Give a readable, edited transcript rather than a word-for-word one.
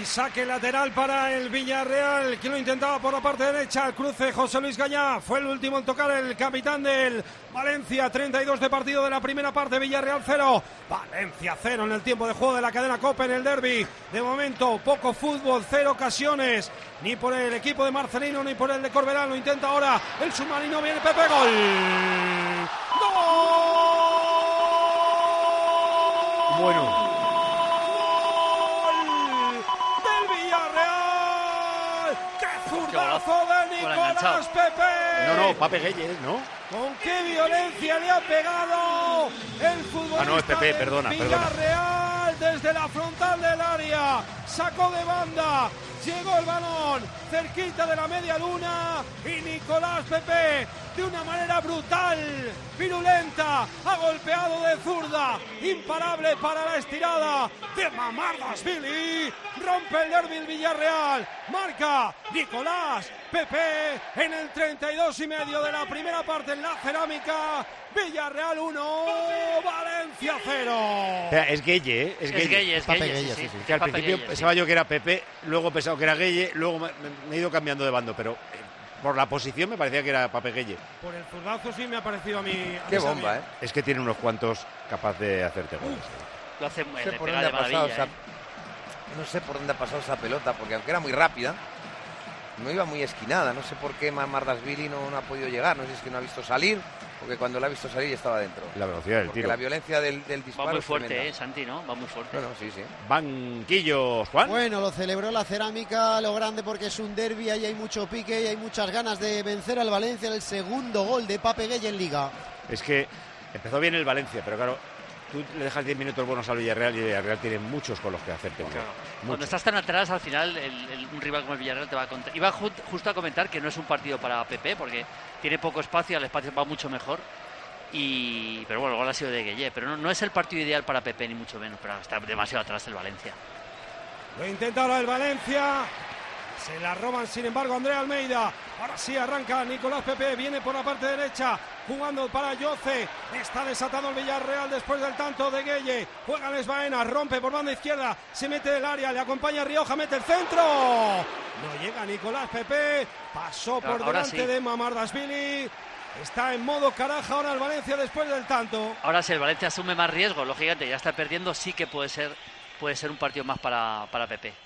saque lateral para el Villarreal, que lo intentaba por la parte derecha. El cruce José Luis Gallá fue el último en tocar, el capitán del Valencia. 32 de partido de la primera parte. Villarreal 0, Valencia 0 en el tiempo de juego de la cadena COPE en el derbi. De momento poco fútbol, 0 ocasiones, ni por el equipo de Marcelino ni por el de Corberán. Lo intenta ahora el submarino, viene Pepe, gol. ¡Gol! Bueno. De Nicolás Pepe. No, Pape Gueye, ¿no? Con qué violencia le ha pegado el futbolista no, es Pepe, perdona. Villarreal desde la frontal del área. Sacó de banda, llegó el balón cerquita de la media luna y Nicolás Pepe, de una manera brutal, virulenta, ha golpeado de zurda, imparable para la estirada de Mamardashvili. Rompe el derbi el Villarreal, marca Nicolás Pepe en el 32,5 de la primera parte en la cerámica. Villarreal 1, Valencia 0. Es Gueye, ¿eh? Es Gueye. Sí. Que al principio pensaba yo que era Pepe, luego pensaba que era Gueye, luego me he ido cambiando de bando, pero por la posición me parecía que era Pape Gueye. Por el zurdazo sí me ha parecido a mí. Qué bomba, ¿eh? Es que tiene unos cuantos capaz de hacerte goles. Lo hace muy de maravilla. No sé por dónde ha pasado esa pelota, porque aunque era muy rápida, no iba muy esquinada. No sé por qué Mamardashvili no ha podido llegar. No sé si es que no ha visto salir, porque cuando la ha visto salir ya estaba dentro. La velocidad del porque tiro. la violencia del disparo. Va muy fuerte, Santi, ¿no? Va muy fuerte. Bueno, sí. Banquillos, Juan. Bueno, lo celebró la cerámica, lo grande, porque es un derbi, ahí hay mucho pique y hay muchas ganas de vencer al Valencia. El segundo gol de Pape Gueye en Liga. Es que empezó bien el Valencia, pero claro, tú le dejas 10 minutos buenos al Villarreal y el Villarreal tiene muchos con los que hacerte. Claro. Cuando estás tan atrás, al final un rival como el Villarreal te va a contar. Iba justo a comentar que no es un partido para Pepe, porque tiene poco espacio, el espacio va mucho mejor. Pero bueno, el gol ha sido de Gueye, pero no es el partido ideal para Pepe, ni mucho menos, pero está demasiado atrás el Valencia. Lo intenta ahora el Valencia. Se la roban, sin embargo, André Almeida. Ahora sí arranca Nicolás Pepe. Viene por la parte derecha, jugando para Yoce. Está desatado el Villarreal después del tanto de Gueye. Juega Les Baena, rompe por banda izquierda. Se mete del área, le acompaña Rioja, mete el centro. No llega Nicolás Pepe. Pasó por delante de Mamardashvili. Está en modo caraja ahora el Valencia después del tanto. Ahora si el Valencia asume más riesgo, lógicamente ya está perdiendo, sí que puede ser un partido más para Pepe.